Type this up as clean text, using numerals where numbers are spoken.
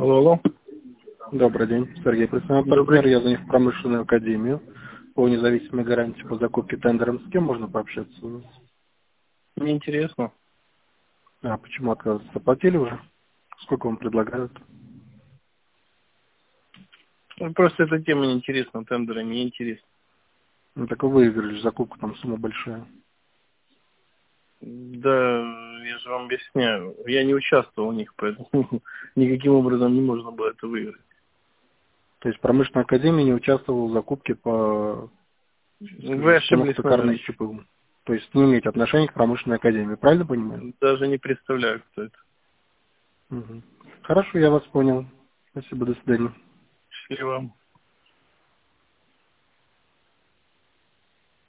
Алло, алло. Добрый день, Сергей, представляю партнер. Я звоню в промышленную академию по независимой гарантии по закупке тендером. С кем можно пообщаться у нас? Мне интересно. А почему отказываться? Заплатили уже? Сколько вам предлагают? Ну, просто эта тема не интересна, тендеры не интересны. Ну, так вы выиграли же закупку, там сумма большая. Да, я же вам объясняю. Я не участвовал в них, поэтому никаким образом не можно было это выиграть. То есть промышленная академия не участвовала в закупке по Вы системах ошиблись токарной номером. и ЧПУ. То есть не имеете отношения к промышленной академии, правильно понимаю? Даже не представляю, кто это. Угу. Хорошо, я вас понял. Спасибо, до свидания. Счастливо вам.